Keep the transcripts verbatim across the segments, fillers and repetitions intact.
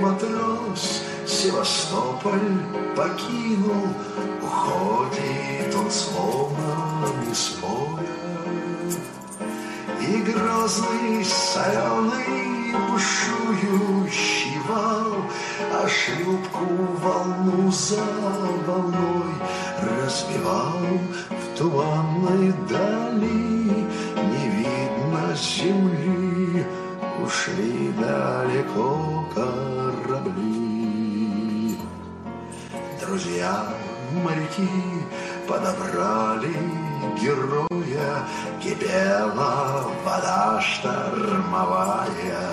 матрос Севастополь покинул, уходит он словно не с поля. И грозный соленый бушующий вал, а шлюпку волну за волной разбивал. В туманной дали не видно земли, ушли далеко корабли. Друзья моряки подобрали героя, кипела вода штормовая.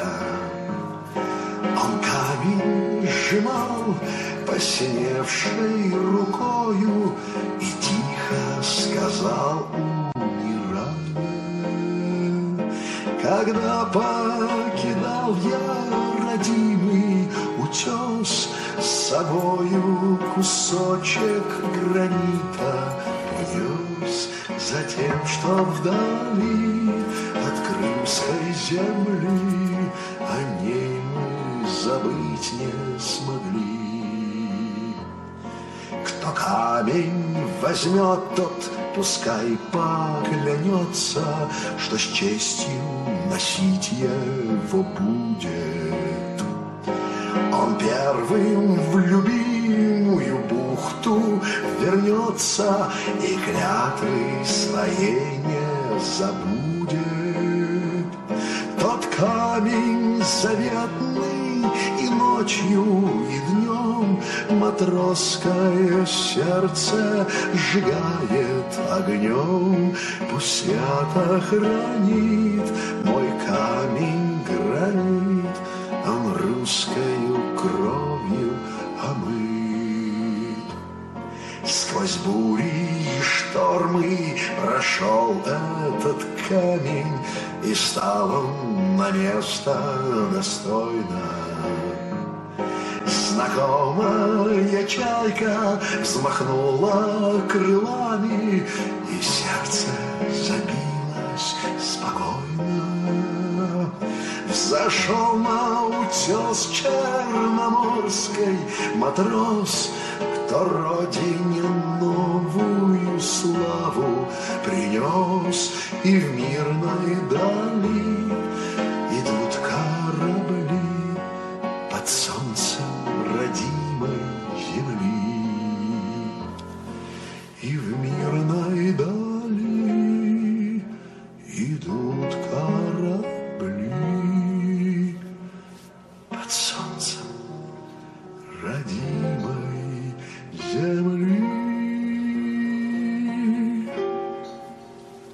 Он камень сжимал посиневшей рукою и тихо сказал, умирая: когда покидал я родимый утес, с собою кусочек гранита унес, за тем, что вдали от крымской земли о ней мы забыть не смогли. Кто камень возьмет, тот пускай поклянется, что с честью носить его будет. Он первым в любимую бухту вернется и клятвы своей не забудет. Тот камень заветный и ночью, и днем матросское сердце сжигает огнем. Пусть свято хранит мой камень гранит, он русскою кровью омыт. Сквозь бури и штормы прошел этот камень, и стал он на место достойно. Знакомая чайка взмахнула крылами, и сердце забилось спокойно. Взошел на утес черноморской матрос, кто родине новую славу принес, и в мирной дали идут корабли под солнцем родимой земли. И в мирной дали